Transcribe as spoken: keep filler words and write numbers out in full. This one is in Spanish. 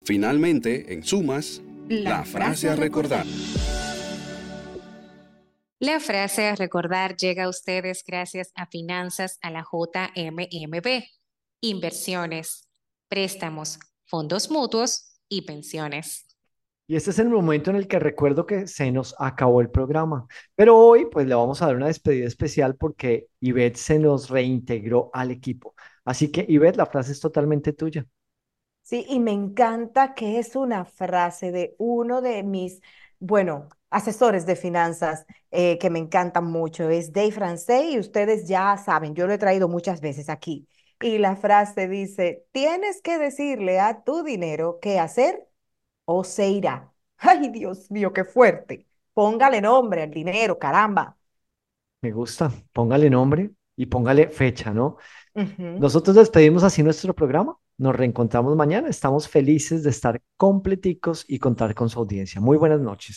Finalmente, en sumas, la frase a recordar. La frase a recordar llega a ustedes gracias a Finanzas a la J M M B, inversiones, préstamos, fondos mutuos y pensiones. Y este es el momento en el que recuerdo que se nos acabó el programa. Pero hoy, pues le vamos a dar una despedida especial porque Ivette se nos reintegró al equipo. Así que, Ivette, la frase es totalmente tuya. Sí, y me encanta que es una frase de uno de mis, bueno, asesores de finanzas eh, que me encantan mucho. Es Dave Ramsey y ustedes ya saben, yo lo he traído muchas veces aquí. Y la frase dice, tienes que decirle a tu dinero qué hacer o se irá. Ay, Dios mío, qué fuerte. Póngale nombre al dinero, caramba. Me gusta. Póngale nombre y póngale fecha, ¿no? Ujú. Nosotros despedimos así nuestro programa. Nos reencontramos mañana. Estamos felices de estar completicos y contar con su audiencia. Muy buenas noches.